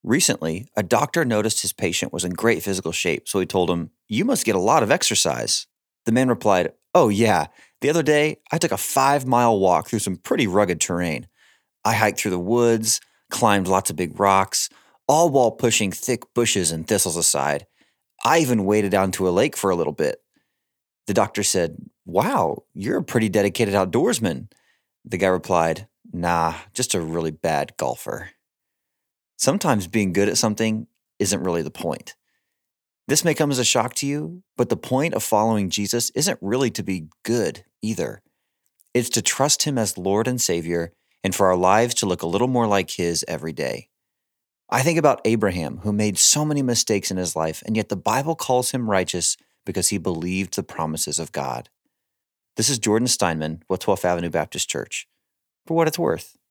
Recently, a doctor noticed his patient was in great physical shape, so he told him, "You must get a lot of exercise." The man replied, "Oh, yeah. The other day, I took a 5-mile walk through some pretty rugged terrain. I hiked through the woods, climbed lots of big rocks, all while pushing thick bushes and thistles aside. I even waded down to a lake for a little bit." The doctor said, "Wow, you're a pretty dedicated outdoorsman." The guy replied, "Nah, just a really bad golfer." Sometimes being good at something isn't really the point. This may come as a shock to you, but the point of following Jesus isn't really to be good either. It's to trust Him as Lord and Savior and for our lives to look a little more like His every day. I think about Abraham, who made so many mistakes in his life, and yet the Bible calls him righteous because he believed the promises of God. This is Jordan Steinman with 12th Avenue Baptist Church. For what it's worth.